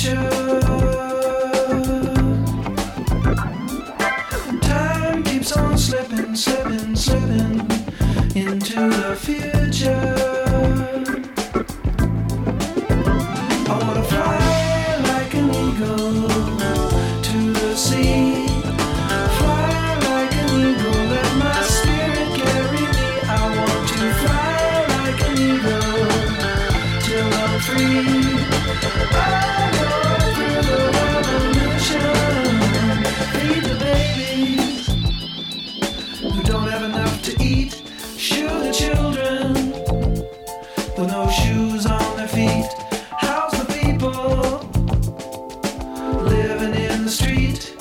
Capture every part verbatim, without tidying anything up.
Time keeps on slipping, slipping, slipping into the future. I wanna fly like an eagle to the sea. Fly like an eagle, let my spirit carry me. I want to fly like an eagle till I'm free. I go through the revolution. Feed the babies who don't have enough to eat. Shoe the children with no shoes on their feet. House the people living in the street.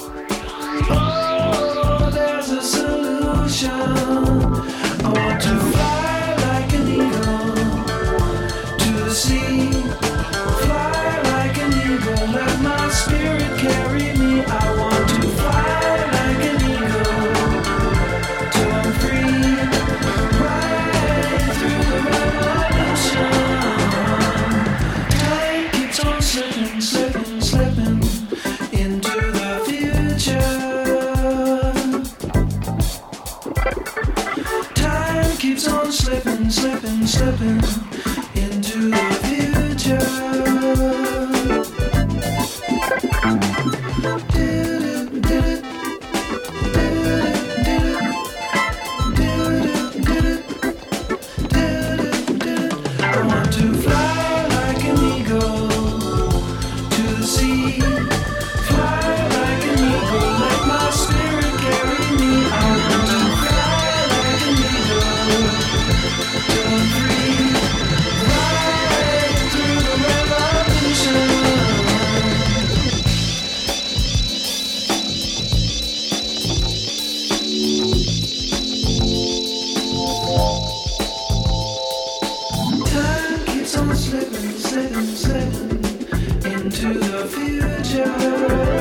Oh, there's a solution. I want to fly like an eagle to the sea. Fly like an eagle, let my spirit carry me. I want to fly like an eagle till I'm free. Right through the revolution. Time keeps on slipping, slipping, slipping into the future. Time keeps on slipping, slipping, slipping into the future. I want to fly like an eagle to the sea. Fly like an eagle, let my spirit carry me. I want to fly like an eagle till I'm free. Right through the revolution. Time keeps on slipping, slipping, slipping into the future.